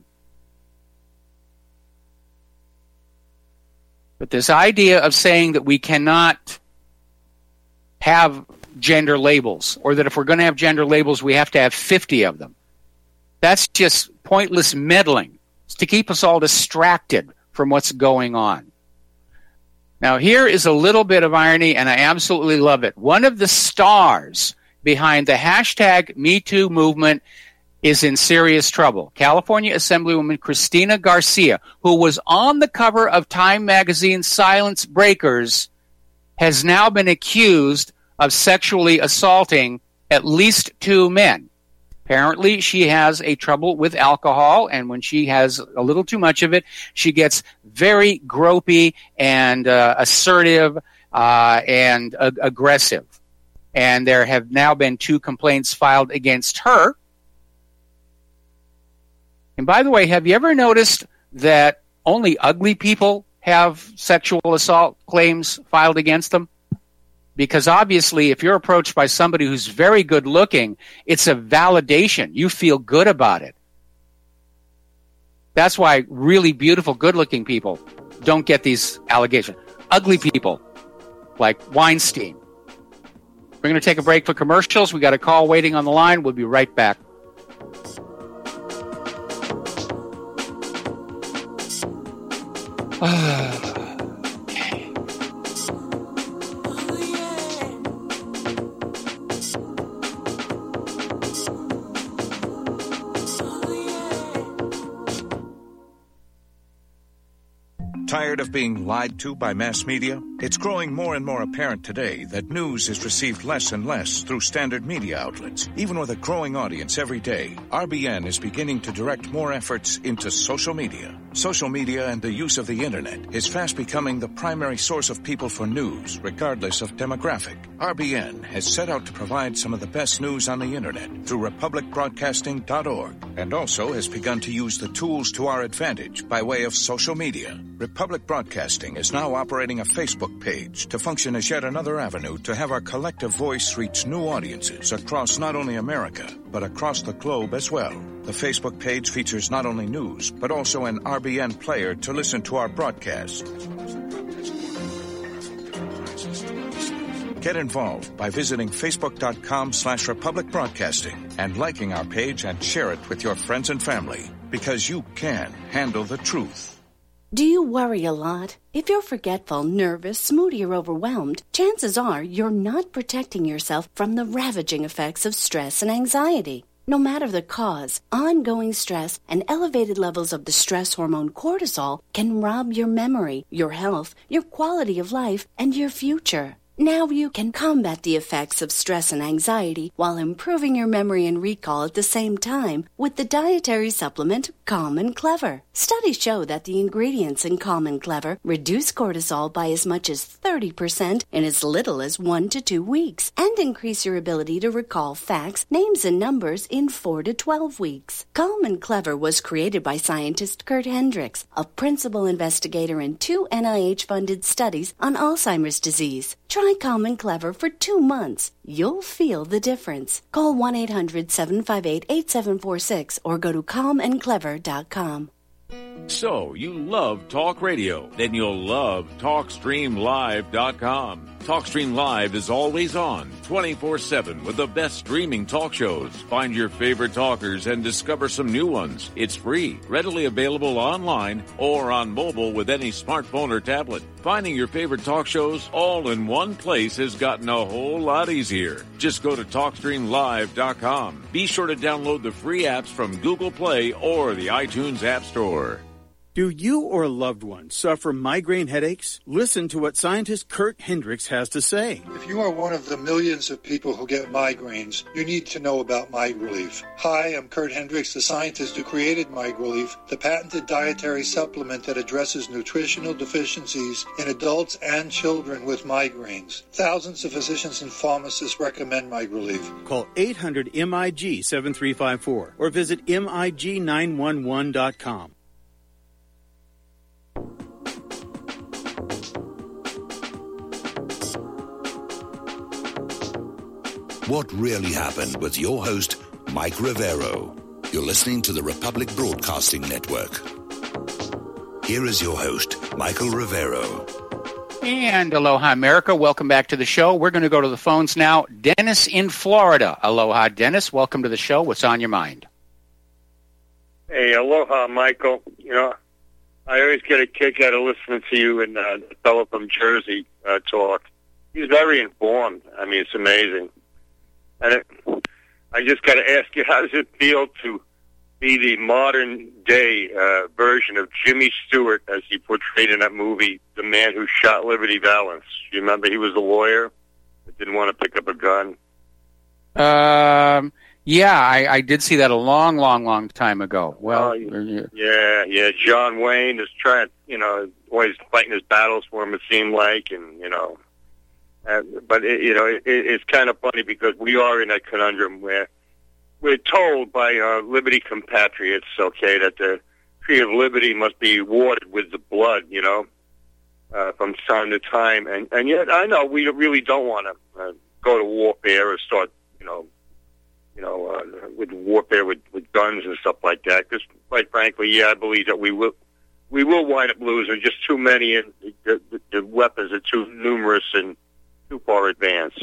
But this idea of saying that we cannot have gender labels, or that if we're going to have gender labels, we have to have 50 of them. That's just pointless meddling. It's to keep us all distracted from what's going on. Now, here is a little bit of irony, and I absolutely love it. One of the stars behind the hashtag #MeToo movement is in serious trouble. California Assemblywoman Cristina Garcia, who was on the cover of Time magazine's Silence Breakers, has now been accused of sexually assaulting at least 2 men. Apparently, she has a trouble with alcohol, and when she has a little too much of it, she gets very gropey and assertive and aggressive. And there have now been 2 complaints filed against her. And by the way, have you ever noticed that only ugly people have sexual assault claims filed against them? Because obviously, if you're approached by somebody who's very good looking, it's a validation. You feel good about it. That's why really beautiful, good looking people don't get these allegations. Ugly people, like Weinstein. We're going to take a break for commercials. We got a call waiting on the line. We'll be right back. Tired of being lied to by mass media? It's growing more and more apparent today that news is received less and less through standard media outlets. Even with a growing audience every day, RBN is beginning to direct more efforts into social media. Social media and the use of the internet is fast becoming the primary source of people for news, regardless of demographic. RBN has set out to provide some of the best news on the internet through republicbroadcasting.org, and also has begun to use the tools to our advantage by way of social media. Republic Broadcasting is now operating a Facebook page to function as yet another avenue to have our collective voice reach new audiences across not only America, but across the globe as well. The Facebook page features not only news, but also an RBN player to listen to our broadcast. Get involved by visiting facebook.com/Republic Broadcasting and liking our page and share it with your friends and family, because you can handle the truth. Do you worry a lot? If you're forgetful, nervous, moody, or overwhelmed, chances are you're not protecting yourself from the ravaging effects of stress and anxiety. No matter the cause, ongoing stress and elevated levels of the stress hormone cortisol can rob your memory, your health, your quality of life, and your future. Now you can combat the effects of stress and anxiety while improving your memory and recall at the same time with the dietary supplement Calm and Clever. Studies show that the ingredients in Calm and Clever reduce cortisol by as much as 30% in as little as 1 to 2 weeks and increase your ability to recall facts, names, and numbers in 4 to 12 weeks. Calm and Clever was created by scientist Kurt Hendricks, a principal investigator in 2 NIH-funded studies on Alzheimer's disease. Try Calm and Clever for 2 months. You'll feel the difference. Call 1-800-758-8746 or go to calmandclever.com. So, you love talk radio? Then you'll love TalkStreamLive.com. TalkStream Live is always on, 24/7, with the best streaming talk shows. Find your favorite talkers and discover some new ones. It's free, readily available online or on mobile with any smartphone or tablet. Finding your favorite talk shows all in one place has gotten a whole lot easier. Just go to TalkStreamLive.com. Be sure to download the free apps from Google Play or the iTunes App Store. Do you or a loved one suffer migraine headaches? Listen to what scientist Kurt Hendricks has to say. If you are one of the millions of people who get migraines, you need to know about MigRelief. Hi, I'm Kurt Hendricks, the scientist who created MigRelief, the patented dietary supplement that addresses nutritional deficiencies in adults and children with migraines. Thousands of physicians and pharmacists recommend MigRelief. Call 800-MIG-7354 or visit MIG911.com. What really happened with your host, Mike Rivero. You're listening to the Republic Broadcasting Network. Here is your host, Michael Rivero. And aloha, America. Welcome back to the show. We're going to go to the phones now. Dennis in Florida. Aloha, Dennis. Welcome to the show. What's on your mind? Hey, aloha, Michael. You know, I always get a kick out of listening to you and the fellow from Jersey talk. He's very informed. I mean, it's amazing. And I just got to ask you, how does it feel to be the modern-day version of Jimmy Stewart as he portrayed in that movie, The Man Who Shot Liberty Valance? You remember he was a lawyer that didn't want to pick up a gun? Yeah, I did see that a long time ago. Well, yeah. John Wayne is trying, always fighting his battles for him, it seemed like, and, but, it's kind of funny because we are in a conundrum where we're told by our liberty compatriots, okay, that the tree of liberty must be watered with the blood, from time to time. And yet I know we really don't want to go to warfare or start, with warfare with guns and stuff like that. Because, quite frankly, I believe that we will wind up losing. Just too many, and the weapons are too numerous and too far advanced.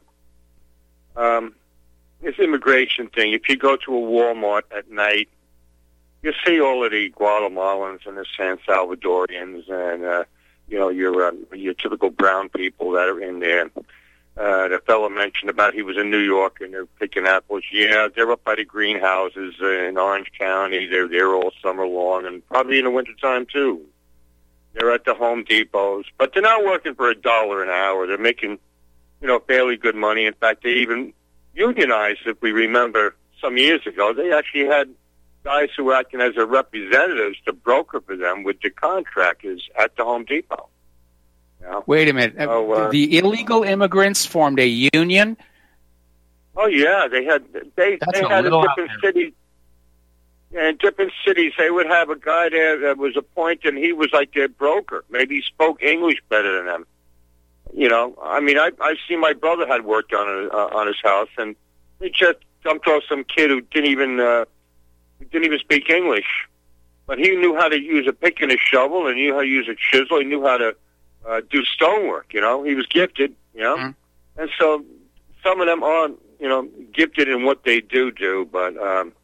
This immigration thing. If you go to a Walmart at night, you see all of the Guatemalans and the San Salvadorians, and your typical brown people that are in there. The fellow mentioned about he was in New York and they're picking apples. Yeah, they're up by the greenhouses in Orange County. They're there all summer long, and probably in the wintertime too. They're at the Home Depots, but they're not working for $1 an hour. They're making, fairly good money. In fact, they even unionized, if we remember, some years ago. They actually had guys who were acting as their representatives to broker for them with the contractors at the Home Depot. Wait a minute. The illegal immigrants formed a union? Oh, yeah. They had in different cities. Yeah, in different cities, they would have a guy there that was appointed, and he was like their broker. Maybe he spoke English better than them. I've seen my brother had worked on his house, and he just dumped off some kid who didn't even speak English. But he knew how to use a pick and a shovel, and he knew how to use a chisel. He knew how to do stonework, He was gifted, Mm-hmm. And so some of them aren't, gifted in what they do, but,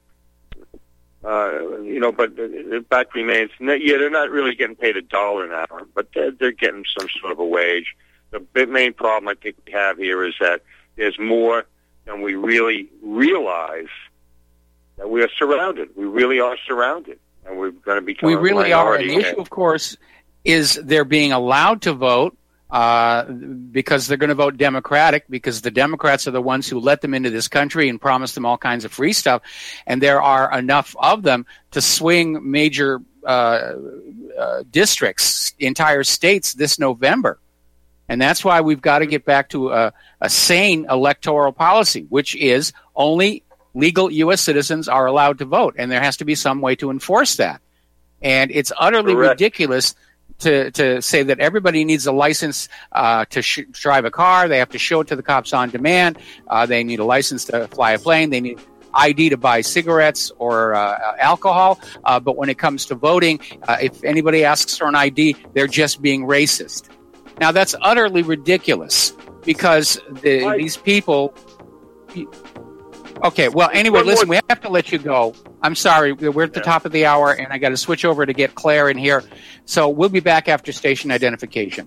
but the fact remains, they're not really getting paid $1 an hour, but they're getting some sort of a wage. The main problem I think we have here is that there's more than we really realize that we are surrounded. We really are surrounded, and we're going to become a minority. We really are. And the issue, of course, is they're being allowed to vote because they're going to vote Democratic, because the Democrats are the ones who let them into this country and promise them all kinds of free stuff. And there are enough of them to swing major districts, entire states this November. And that's why we've got to get back to a sane electoral policy, which is only legal U.S. citizens are allowed to vote. And there has to be some way to enforce that. And it's utterly ridiculous to say that everybody needs a license to drive a car. They have to show it to the cops on demand. They need a license to fly a plane. They need ID to buy cigarettes or alcohol. But when it comes to voting, if anybody asks for an ID, they're just being racist. Now, that's utterly ridiculous because these people... Okay, well, anyway, listen, we have to let you go. I'm sorry, we're at the top of the hour, and I got to switch over to get Claire in here. So we'll be back after station identification.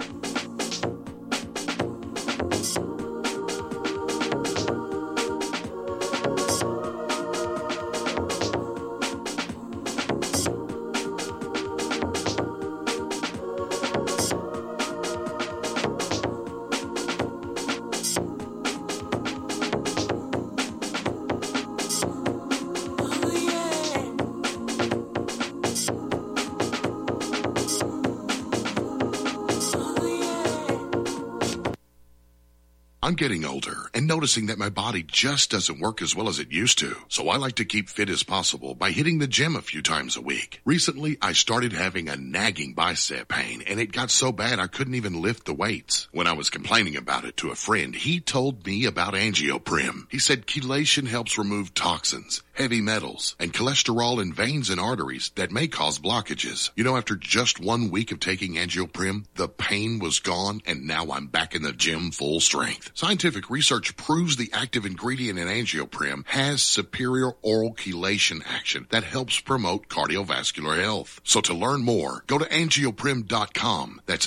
I'm getting older and noticing that my body just doesn't work as well as it used to. So I like to keep fit as possible by hitting the gym a few times a week. Recently, I started having a nagging bicep pain, and it got so bad I couldn't even lift the weights. When I was complaining about it to a friend, he told me about Angioprim. He said chelation helps remove toxins, heavy metals, and cholesterol in veins and arteries that may cause blockages. After just 1 week of taking Angioprim, the pain was gone, and now I'm back in the gym full strength. Scientific research proves the active ingredient in Angioprim has superior oral chelation action that helps promote cardiovascular health. So to learn more, go to angioprim.com. That's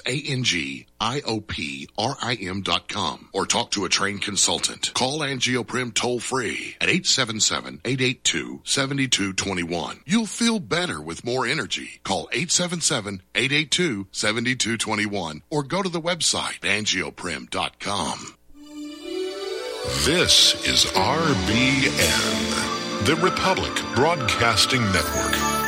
ANGIOPRIM.com, or talk to a trained consultant. Call Angioprim toll free at 877-882-7221. You'll feel better with more energy. Call 877-882-7221 or go to the website angioprim.com. This is RBN, the Republic Broadcasting Network.